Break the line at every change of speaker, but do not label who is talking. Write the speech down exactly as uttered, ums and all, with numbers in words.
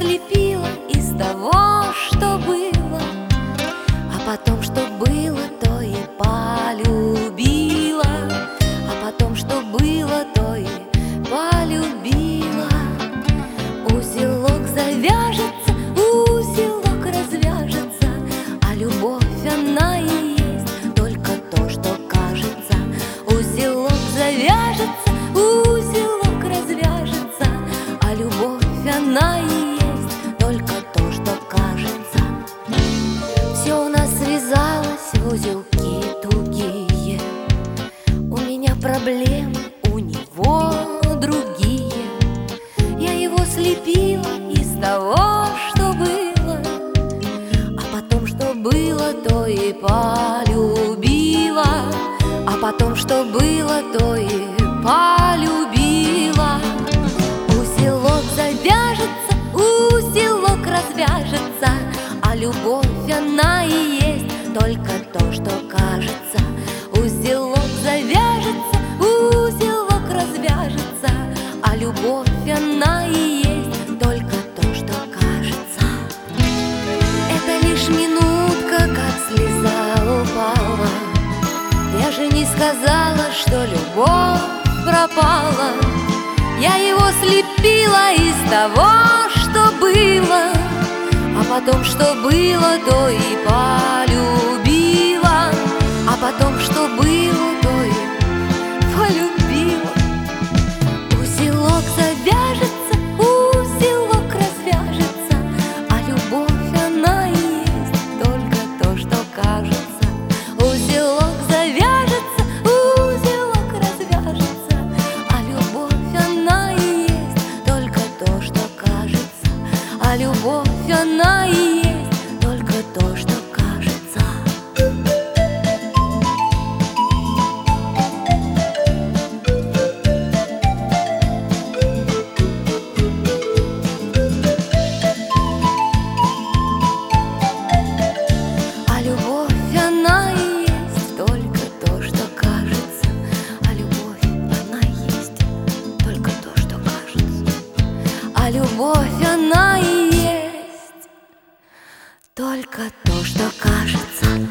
слепила из того, что было, а потом, что было, то и полюбила, а потом, что было, то и полюбила. Узелок завяжется, узелок развяжется, а любовь она и есть только то, что кажется. Узелок завяжется, узелок развяжется, а любовь она и есть только то, что кажется. Все у нас связалось в узелки тугие, у меня проблемы, у него другие. Я его слепила из того, что было, а потом, что было, то и полюбила, а потом, что было, то и полюбила. Узелок завяжется, узелок развяжется, а любовь она и есть только то, что кажется. Узелок завяжется, узелок развяжется, а любовь она и есть только то, что кажется. Это лишь минутка, как слеза упала. Я же не сказала, что любовь пропала. Я его слепила из того, что было, а потом, что было, то и полюбила, а потом, что было, то и полюбила. Узелок завяжется, узелок развяжется, а любовь она и есть только то, что кажется. Узелок завяжется, узелок развяжется, а любовь она и есть только то, что кажется. А любовь она и есть только то, что кажется. А любовь она и есть только то, что кажется. А любовь она и есть только то, что кажется. А любовь она и есть только то, что кажется.